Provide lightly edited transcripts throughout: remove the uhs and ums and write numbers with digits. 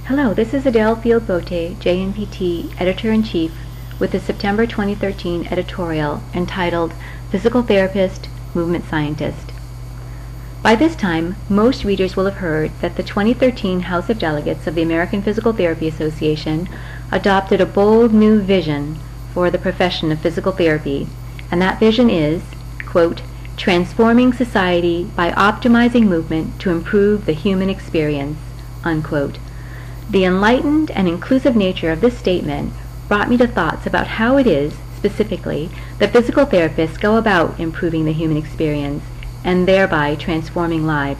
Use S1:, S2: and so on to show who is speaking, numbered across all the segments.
S1: Hello, this is Adele Field-Bote, JNPT Editor-in-Chief, with the September 2013 editorial entitled Physical Therapist, Movement Scientist. By this time, most readers will have heard that the 2013 House of Delegates of the American Physical Therapy Association adopted a bold new vision for the profession of physical therapy, and that vision is, quote, transforming society by optimizing movement to improve the human experience, unquote. The enlightened and inclusive nature of this statement brought me to thoughts about how it is, specifically, that physical therapists go about improving the human experience and thereby transforming lives.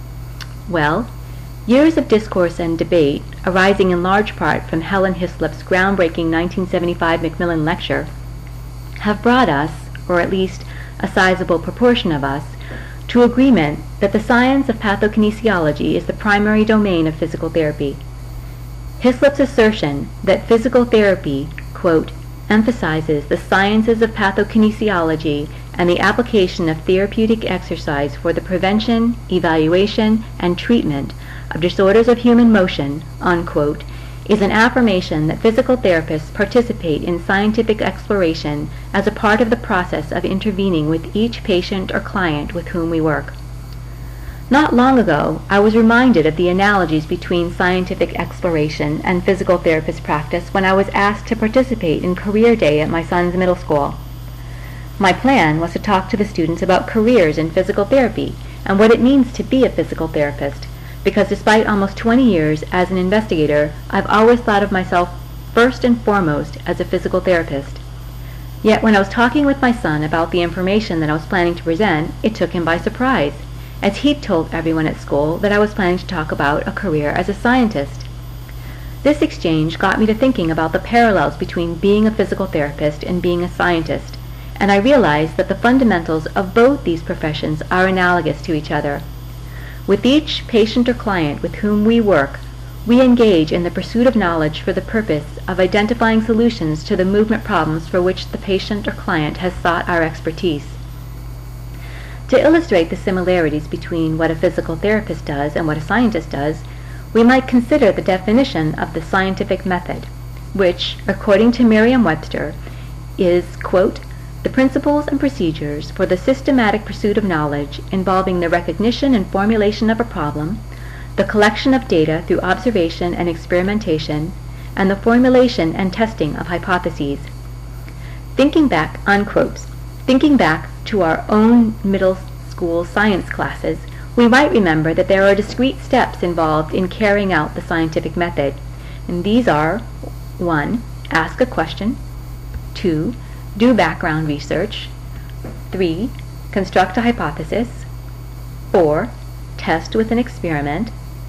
S1: Well, years of discourse and debate, arising in large part from Helen Hislop's groundbreaking 1975 Macmillan Lecture, have brought us, or at least a sizable proportion of us, to agreement that the science of pathokinesiology is the primary domain of physical therapy. Hislop's assertion that physical therapy, quote, emphasizes the sciences of pathokinesiology and the application of therapeutic exercise for the prevention, evaluation, and treatment of disorders of human motion, unquote, is an affirmation that physical therapists participate in scientific exploration as a part of the process of intervening with each patient or client with whom we work. Not long ago, I was reminded of the analogies between scientific exploration and physical therapist practice when I was asked to participate in Career Day at my son's middle school. My plan was to talk to the students about careers in physical therapy and what it means to be a physical therapist, because despite almost 20 years as an investigator, I've always thought of myself first and foremost as a physical therapist. Yet when I was talking with my son about the information that I was planning to present, it took him by surprise, as he'd told everyone at school that I was planning to talk about a career as a scientist. This exchange got me to thinking about the parallels between being a physical therapist and being a scientist, and I realized that the fundamentals of both these professions are analogous to each other. With each patient or client with whom we work, we engage in the pursuit of knowledge for the purpose of identifying solutions to the movement problems for which the patient or client has sought our expertise. To illustrate the similarities between what a physical therapist does and what a scientist does, we might consider the definition of the scientific method, which, according to Merriam-Webster, is, quote, the principles and procedures for the systematic pursuit of knowledge involving the recognition and formulation of a problem, the collection of data through observation and experimentation, and the formulation and testing of hypotheses. Thinking back, unquote, thinking back to our own middle school science classes, we might remember that there are discrete steps involved in carrying out the scientific method, and these are 1. Ask a question, 2. Do background research, 3. Construct a hypothesis, 4. Test with an experiment,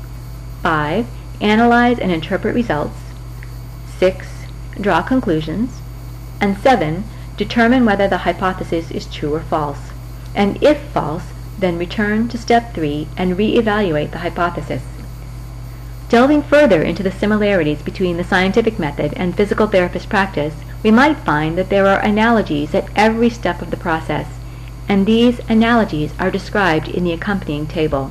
S1: 5. Analyze and interpret results, 6. Draw conclusions, and 7. Determine whether the hypothesis is true or false, and if false, then return to step 3 and re-evaluate the hypothesis. Delving further into the similarities between the scientific method and physical therapist practice, we might find that there are analogies at every step of the process, and these analogies are described in the accompanying table.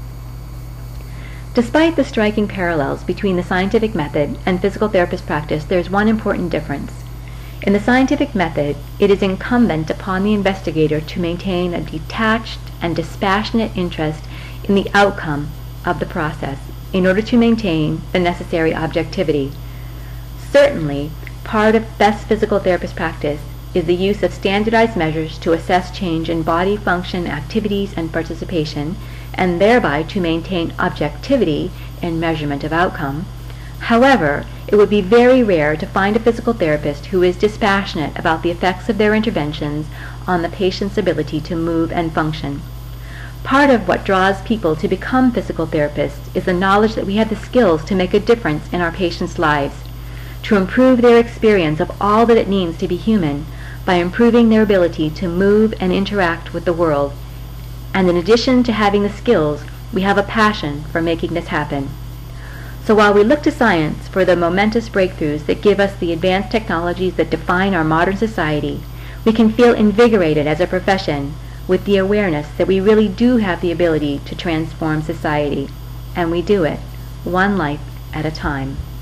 S1: Despite the striking parallels between the scientific method and physical therapist practice, there is one important difference. In the scientific method, it is incumbent upon the investigator to maintain a detached and dispassionate interest in the outcome of the process in order to maintain the necessary objectivity. Certainly, part of best physical therapist practice is the use of standardized measures to assess change in body function, activities, and participation, and thereby to maintain objectivity in measurement of outcome. However, it would be very rare to find a physical therapist who is dispassionate about the effects of their interventions on the patient's ability to move and function. Part of what draws people to become physical therapists is the knowledge that we have the skills to make a difference in our patients' lives, to improve their experience of all that it means to be human by improving their ability to move and interact with the world. And in addition to having the skills, we have a passion for making this happen. So while we look to science for the momentous breakthroughs that give us the advanced technologies that define our modern society, we can feel invigorated as a profession with the awareness that we really do have the ability to transform society, and we do it, one life at a time.